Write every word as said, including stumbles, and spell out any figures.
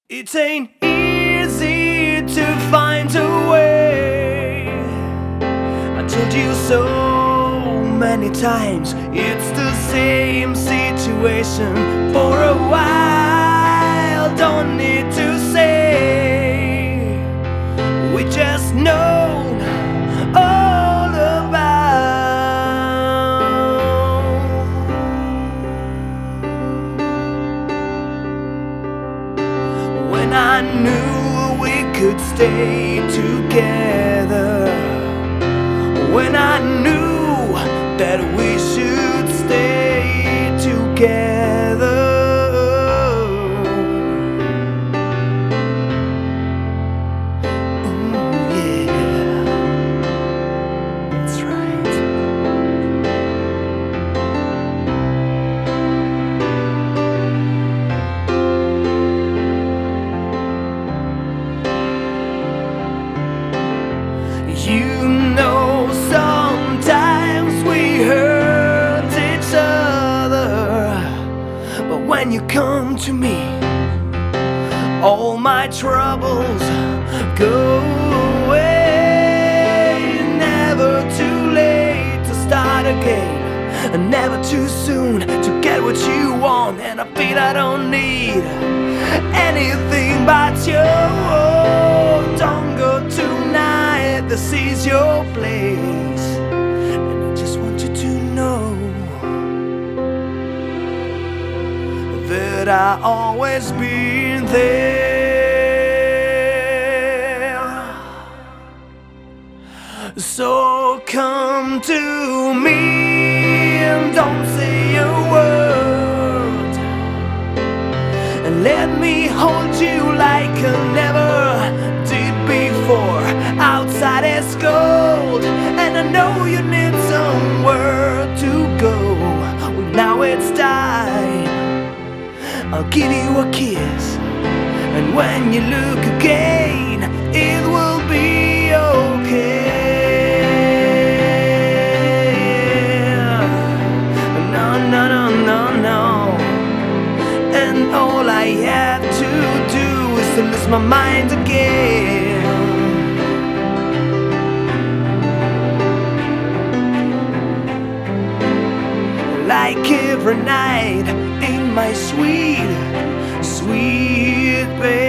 It ain't easy to find a way. I told you so many times, it's the same situation for a while. Don't need to say, we just know all about. When I knew we could stay together, when I knew that we should stay together. Ooh, yeah, that's right. You know, sometimes we hurt each other, but when you come to me, all my troubles go away. Never too late to start again, and never too soon to get what you want. And I feel I don't need anything but you. Don't go tonight, this is your place, and I just want you to know that I always been there. So come to me and don't say a word, and let me hold you like I never did before. Outside is cold, and I know you need somewhere to go. Well, now it's time, I'll give you a kiss, and when you look again, it will be okay. No, no, no, no, no. And all I have to do is to lose my mind again. Like every night in my sweet, sweet bed.